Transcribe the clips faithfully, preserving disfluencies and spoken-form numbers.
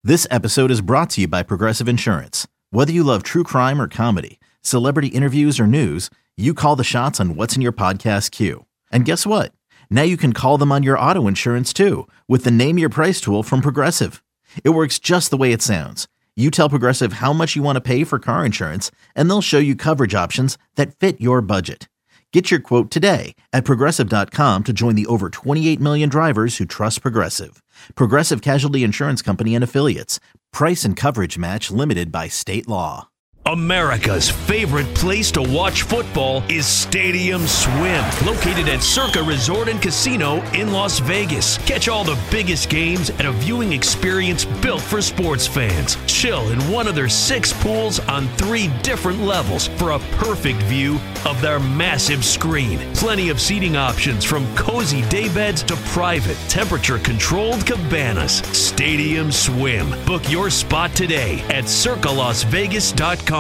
This episode is brought to you by Progressive Insurance. Whether you love true crime or comedy, celebrity interviews or news, you call the shots on what's in your podcast queue. And guess what? Now you can call them on your auto insurance too with the Name Your Price tool from Progressive. It works just the way it sounds. You tell Progressive how much you want to pay for car insurance, and they'll show you coverage options that fit your budget. Get your quote today at Progressive dot com to join the over twenty-eight million drivers who trust Progressive. Progressive Casualty Insurance Company and Affiliates. Price and coverage match limited by state law. America's favorite place to watch football is Stadium Swim, located at Circa Resort and Casino in Las Vegas. Catch all the biggest games at a viewing experience built for sports fans. Chill in one of their six pools on three different levels for a perfect view of their massive screen. Plenty of seating options from cozy daybeds to private, temperature-controlled cabanas. Stadium Swim. Book your spot today at circa las vegas dot com.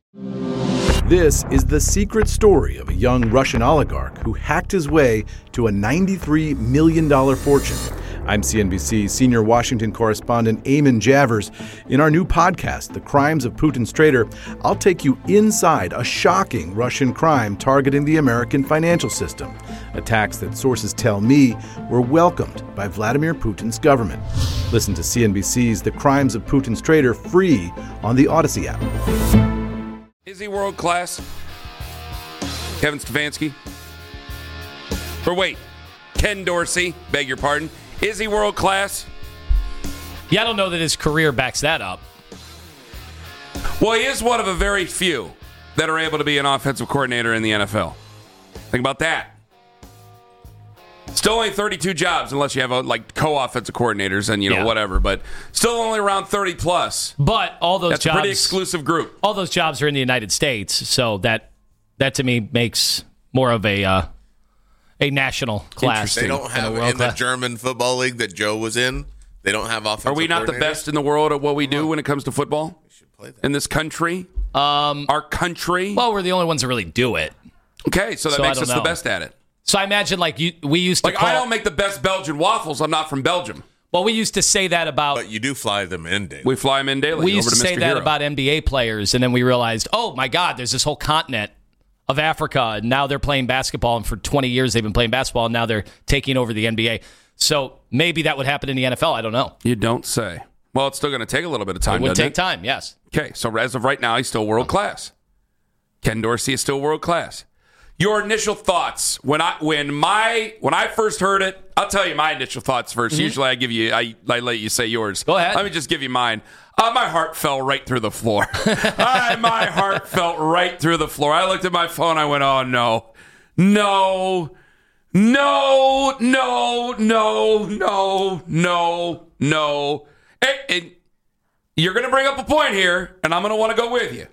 This is the secret story of a young Russian oligarch who hacked his way to a ninety-three million dollars fortune. I'm C N B C senior Washington correspondent Eamon Javers. In our new podcast, The Crimes of Putin's Traitor, I'll take you inside a shocking Russian crime targeting the American financial system. Attacks that sources tell me were welcomed by Vladimir Putin's government. Listen to C N B C's The Crimes of Putin's Traitor free on the Odyssey app. Is he world class? Kevin Stefanski? Or wait, Ken Dorsey, beg your pardon. Is he world class? Yeah, I don't know that his career backs that up. Well, he is one of a very few that are able to be an offensive coordinator in the N F L. Think about that. Still only thirty-two jobs unless you have a, like co-offensive coordinators and you know Yeah. whatever, but still only around thirty plus. But all those That's jobs, a pretty exclusive group. All those jobs are in the United States, so that that to me makes more of a uh, a national class. They don't have in the German football league that Joe was in. They don't have offensive. Are we not the best in the world at what we do when it comes to football? We should play that. In this country, Um, our country. well, we're the only ones that really do it. Okay, so that So I makes don't us know. the best at it. So I imagine like you, we used to Like, call. I don't make the best Belgian waffles. I'm not from Belgium. well, we used to say that about. But you do fly them in daily. We fly them in daily. we used over to to say Mister that Hero. about N B A players, and then we realized, oh my God, there's this whole continent of Africa, and now they're playing basketball, and for twenty years they've been playing basketball, and now they're taking over the N B A. So maybe that would happen in the N F L. I don't know. You don't say. Well, it's still going to take a little bit of time, It would doesn't take it? time, yes. Okay, so as of right now, he's still world class. Ken Dorsey is still world class. Your initial thoughts when I when my when I first heard it, I'll tell you my initial thoughts first. Mm-hmm. Usually, I give you I, I let you say yours. Go ahead. Let me just give you mine. Uh, my heart fell right through the floor. I, my heart felt right through the floor. I looked at my phone. I went, "Oh no, no, no, no, no, no, no, no." And, and you're going to bring up a point here, and I'm going to want to go with you.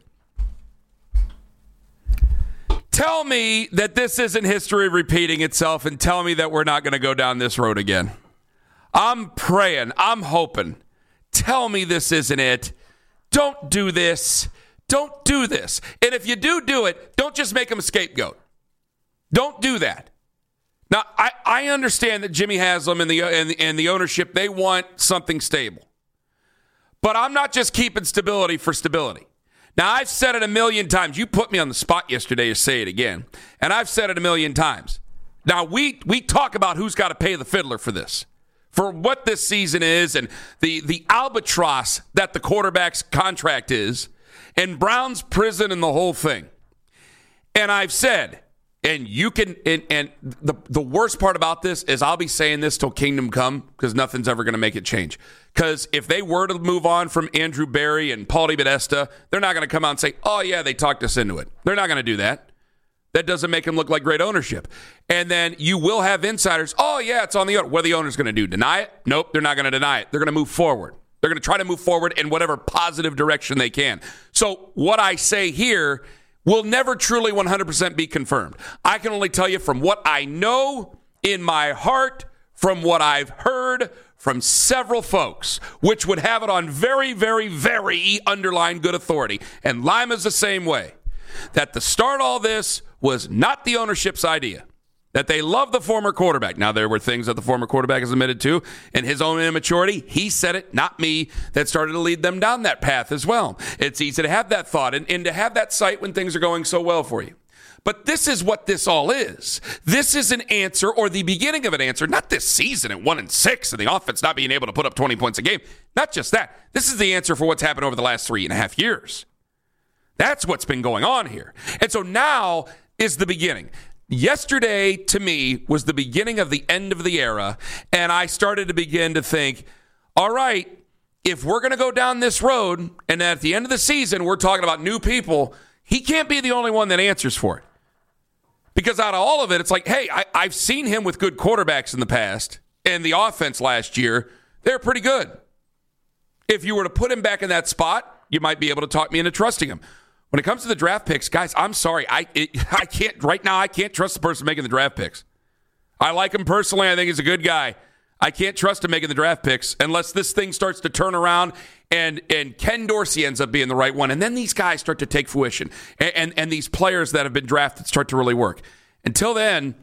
Tell me that this isn't history repeating itself, and tell me that we're not going to go down this road again. I'm praying. I'm hoping. Tell me this isn't it. Don't do this. Don't do this. And if you do do it, don't just make him a scapegoat. Don't do that. Now, I, I understand that Jimmy Haslam and the, and, the, and the ownership, they want something stable. But I'm not just keeping stability for stability. Now, I've said it a million times. You put me on the spot yesterday to say it again. And I've said it a million times. Now, we we talk about who's got to pay the fiddler for this, for what this season is and the, the albatross that the quarterback's contract is, and Brown's prison and the whole thing. And I've said, and you can, and, and the, the worst part about this is I'll be saying this till kingdom come because nothing's ever going to make it change. Because if they were to move on from Andrew Berry and Paul DeBodesta, they're not going to come out and say, oh, yeah, they talked us into it. They're not going to do that. That doesn't make them look like great ownership. And then you will have insiders, oh, yeah, it's on the owner. What are the owners going to do? Deny it? Nope, they're not going to deny it. They're going to move forward. They're going to try to move forward in whatever positive direction they can. So what I say here will never truly one hundred percent be confirmed. I can only tell you from what I know in my heart, from what I've heard from several folks, which would have it on very, very, very underlined good authority. And Lima's the same way. That to start all this was not the ownership's idea. that they love the former quarterback. Now, there were things that the former quarterback has admitted to, and his own immaturity. He said it, not me, that started to lead them down that path as well. It's easy to have that thought and, and to have that sight when things are going so well for you. But this is what this all is. This is an answer, or the beginning of an answer, not this season at one and six and the offense not being able to put up twenty points a game. Not just that. This is the answer for what's happened over the last three and a half years. That's what's been going on here. And so now is the beginning. Yesterday, to me, was the beginning of the end of the era, and I started to begin to think, all right, if we're going to go down this road, and at the end of the season we're talking about new people, he can't be the only one that answers for it. Because out of all of it, it's like, hey, I, I've seen him with good quarterbacks in the past, and the offense last year, they're pretty good. If you were to put him back in that spot, you might be able to talk me into trusting him. When it comes to the draft picks, guys, I'm sorry. I it, I can't, right now, I can't trust the person making the draft picks. I like him personally. I think he's a good guy. I can't trust him making the draft picks unless this thing starts to turn around and, and Ken Dorsey ends up being the right one. And then these guys start to take fruition. And, and, and these players that have been drafted start to really work. Until then,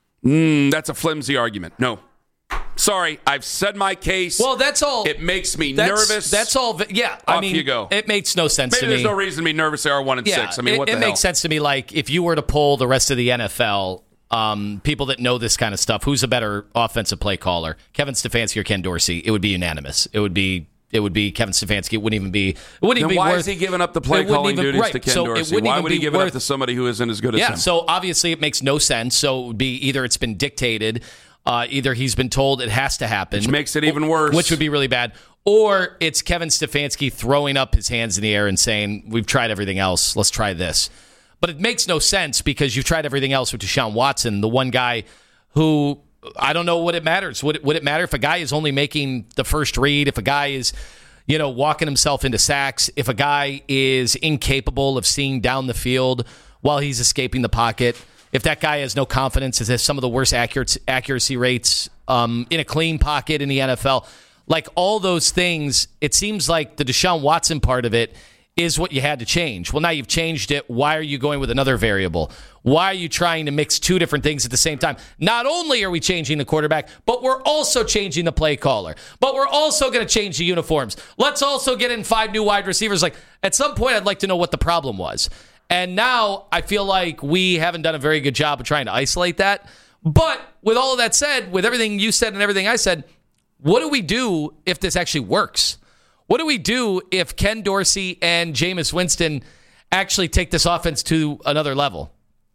mm, that's a flimsy argument. No. Sorry, I've said my case. Well, that's all. It makes me that's, nervous. That's all. Yeah, I Off mean, you go. It makes no sense Maybe to me. there's no reason to be nervous. They are one and yeah, six. I mean, it, what the it hell? makes sense to me. Like if you were to poll the rest of the N F L, um, people that know this kind of stuff, who's a better offensive play caller, Kevin Stefanski or Ken Dorsey? It would be unanimous. It would be. It would be Kevin Stefanski. It wouldn't even be. It wouldn't then even be why worth, is he giving up the play calling even, duties right. to Ken so Dorsey? Why would he give worth, it up to somebody who isn't as good as yeah, him? Yeah, so obviously it makes no sense. So it would be either it's been dictated, uh, either he's been told it has to happen, which makes it even worse, which would be really bad, or it's Kevin Stefanski throwing up his hands in the air and saying, "We've tried everything else. Let's try this." But it makes no sense because you've tried everything else with Deshaun Watson, the one guy who I don't know what it matters. Would it, would it matter if a guy is only making the first read? If a guy is you know, walking himself into sacks, if a guy is incapable of seeing down the field while he's escaping the pocket, if that guy has no confidence, has some of the worst accuracy, accuracy rates um, in a clean pocket in the N F L, like all those things, it seems like the Deshaun Watson part of it is what you had to change. Well, now you've changed it. Why are you going with another variable? Why are you trying to mix two different things at the same time? Not only are we changing the quarterback, but we're also changing the play caller. But we're also going to change the uniforms. Let's also get in five new wide receivers. Like, at some point, I'd like to know what the problem was. And now I feel like we haven't done a very good job of trying to isolate that. But with all of that said, with everything you said and everything I said, what do we do if this actually works? What do we do if Ken Dorsey and Jameis Winston actually take this offense to another level?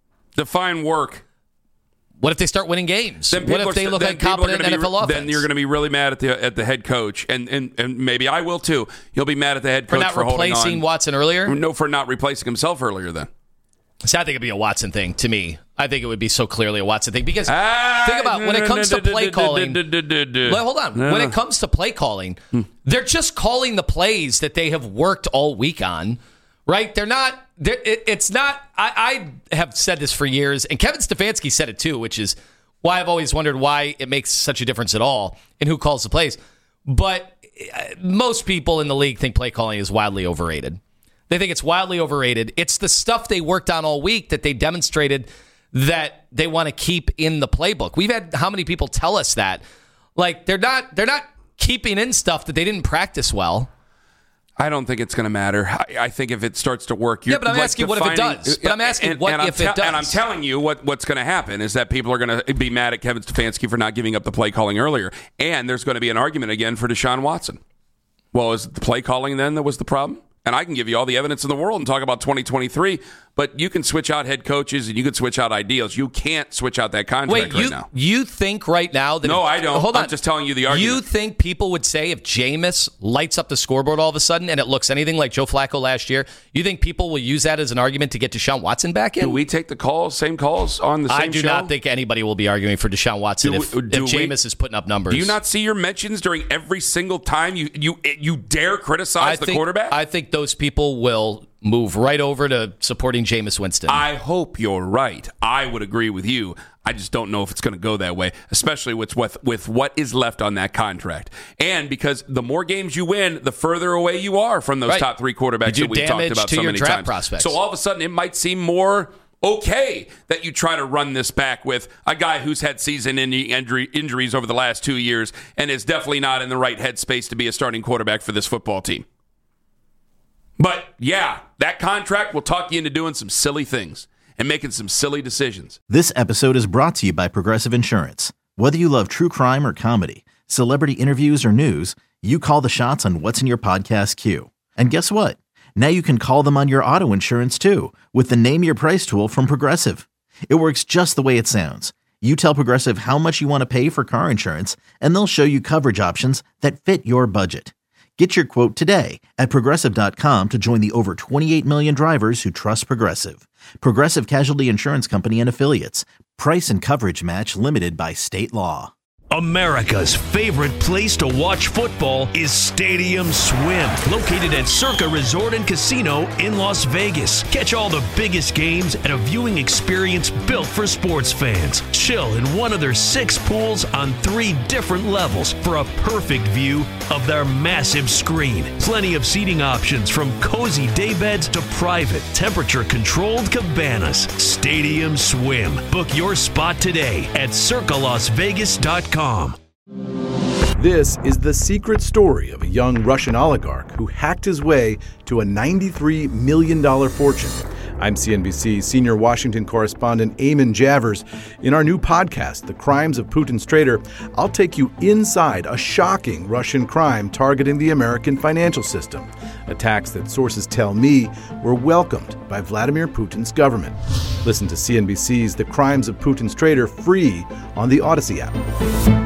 Define work. What if they start winning games? Then What if they look like competent N F L offense? Then you're going to be really mad at the at the head coach, and, and and maybe I will too. You'll be mad at the head coach for not for replacing holding on. Watson earlier. No, for not replacing himself earlier. Then. So I think it'd be a Watson thing to me. I think it would be so clearly a Watson thing because ah, think about when it comes to play calling. Well, hold on. When it comes to play calling, they're just calling the plays that they have worked all week on, right? They're not. They're, it, it's not. I, I have said this for years, and Kevin Stefanski said it too, which is why I've always wondered why it makes such a difference at all in who calls the plays. But most people in the league think play calling is wildly overrated. They think it's wildly overrated. It's the stuff they worked on all week that they demonstrated that they want to keep in the playbook. We've had how many people tell us that? Like they're not they're not keeping in stuff that they didn't practice well. I don't think it's going to matter. I, I think if it starts to work, you're yeah. But I'm like asking what if it does. But I'm asking and, what and if te- it does. And I'm telling you what, what's going to happen is that people are going to be mad at Kevin Stefanski for not giving up the play calling earlier, and there's going to be an argument again for Deshaun Watson. Well, is it the play calling then that was the problem? And I can give you all the evidence in the world and talk about twenty twenty-three, but you can switch out head coaches and you can switch out ideals. You can't switch out that contract Wait, right you, now. you think right now that... No, if, I don't. Hold on. I'm just telling you the argument. You think people would say if Jameis lights up the scoreboard all of a sudden and it looks anything like Joe Flacco last year, you think people will use that as an argument to get Deshaun Watson back in? Do we take the calls, same calls on the same show? I do show? not think anybody will be arguing for Deshaun Watson do if, we, do if Jameis we, is putting up numbers. Do you not see your mentions during every single time you you you dare criticize I the think, quarterback? I think those people will move right over to supporting Jameis Winston. I hope you're right. I would agree with you. I just don't know if it's going to go that way, especially with, with with what is left on that contract. And because the more games you win, the further away you are from those right. top three quarterbacks that we've talked about to so your many draft times. Prospects. So all of a sudden, it might seem more okay that you try to run this back with a guy who's had season injury, injuries over the last two years and is definitely not in the right headspace to be a starting quarterback for this football team. But yeah, that contract will talk you into doing some silly things and making some silly decisions. This episode is brought to you by Progressive Insurance. Whether you love true crime or comedy, celebrity interviews or news, you call the shots on what's in your podcast queue. And guess what? Now you can call them on your auto insurance too with the Name Your Price tool from Progressive. It works just the way it sounds. You tell Progressive how much you want to pay for car insurance, and they'll show you coverage options that fit your budget. Get your quote today at Progressive dot com to join the over twenty-eight million drivers who trust Progressive. Progressive Casualty Insurance Company and Affiliates. Price and coverage match limited by state law. America's favorite place to watch football is Stadium Swim, located at Circa Resort and Casino in Las Vegas. Catch all the biggest games at a viewing experience built for sports fans. Chill in one of their six pools on three different levels for a perfect view of their massive screen. Plenty of seating options from cozy daybeds to private, temperature-controlled cabanas. Stadium Swim. Book your spot today at circa las vegas dot com. This is the secret story of a young Russian oligarch who hacked his way to a ninety-three million dollars fortune. I'm C N B C senior Washington correspondent Eamon Javers. In our new podcast, The Crimes of Putin's Traitor, I'll take you inside a shocking Russian crime targeting the American financial system. Attacks that sources tell me were welcomed by Vladimir Putin's government. Listen to C N B C's The Crimes of Putin's Traitor free on the Odyssey app.